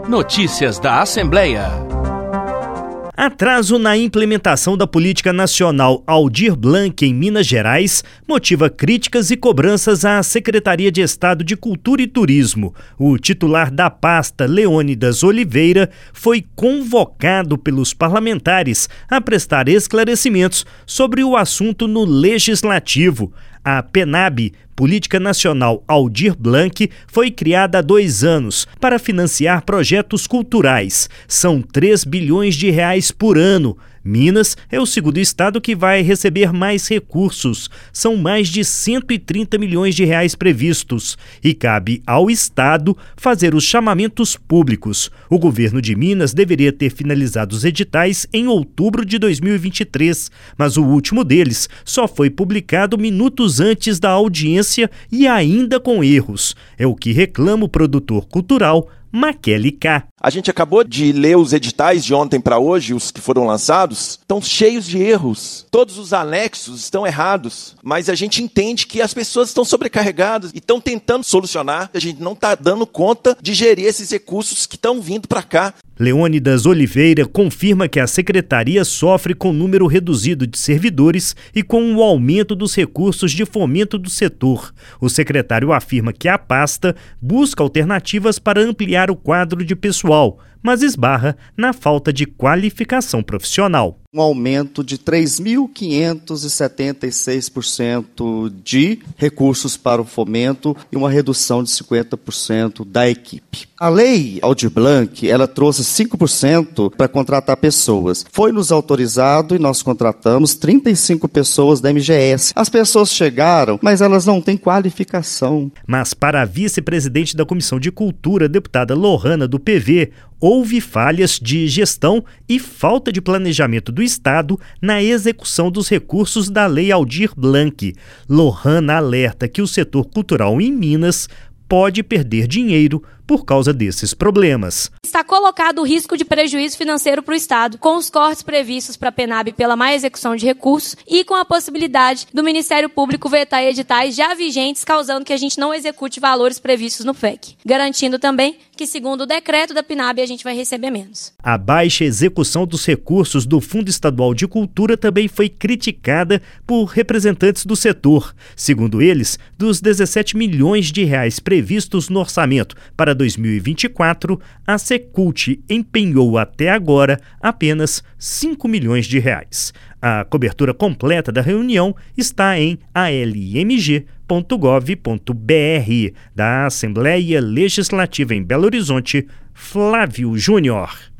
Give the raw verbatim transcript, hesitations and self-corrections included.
Notícias da Assembleia. Atraso na implementação da Política Nacional Aldir Blanc em Minas Gerais motiva críticas e cobranças à Secretaria de Estado de Cultura e Turismo. O titular da pasta, Leônidas Oliveira, foi convocado pelos parlamentares a prestar esclarecimentos sobre o assunto no Legislativo. A PENAB, Política Nacional Aldir Blanc, foi criada há dois anos para financiar projetos culturais. São três bilhões de reais por ano. Minas é o segundo estado que vai receber mais recursos. São mais de cento e trinta milhões de reais previstos e cabe ao estado fazer os chamamentos públicos. O governo de Minas deveria ter finalizado os editais em outubro de dois mil e vinte e três, mas o último deles só foi publicado minutos antes da audiência e ainda com erros. É o que reclama o produtor cultural Maquele K. A gente acabou de ler os editais de ontem para hoje, os que foram lançados, estão cheios de erros. Todos os anexos estão errados, mas a gente entende que as pessoas estão sobrecarregadas e estão tentando solucionar. A gente não está dando conta de gerir esses recursos que estão vindo para cá. Leônidas Oliveira confirma que a secretaria sofre com número reduzido de servidores e com o aumento dos recursos de fomento do setor. O secretário afirma que a pasta busca alternativas para ampliar o quadro de pessoal, mas esbarra na falta de qualificação profissional. Um aumento de três mil quinhentos e setenta e seis por cento de recursos para o fomento e uma redução de cinquenta por cento da equipe. A lei Aldir Blanc, ela trouxe cinco por cento para contratar pessoas. Foi nos autorizado e nós contratamos trinta e cinco pessoas da M G S. As pessoas chegaram, mas elas não têm qualificação. Mas para a vice-presidente da Comissão de Cultura, deputada Lohana, do P V, houve falhas de gestão e falta de planejamento do Estado na execução dos recursos da Lei Aldir Blanc. Lohana alerta que o setor cultural em Minas pode perder dinheiro por causa desses problemas. Está colocado o risco de prejuízo financeiro para o Estado, com os cortes previstos para a PENAB pela má execução de recursos e com a possibilidade do Ministério Público vetar editais já vigentes, causando que a gente não execute valores previstos no F E C, garantindo também que, segundo o decreto da PNAB, a gente vai receber menos. A baixa execução dos recursos do Fundo Estadual de Cultura também foi criticada por representantes do setor. Segundo eles, dos dezessete milhões de reais previstos no orçamento para dois mil e vinte e quatro, a Secult empenhou até agora apenas cinco milhões de reais. A cobertura completa da reunião está em a l m g ponto gov ponto b r. Da Assembleia Legislativa em Belo Horizonte, Flávio Júnior.